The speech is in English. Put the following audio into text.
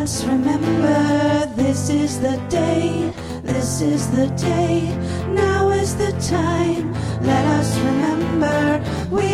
us remember, this is the day, this is the day, now is the time. Let us remember, we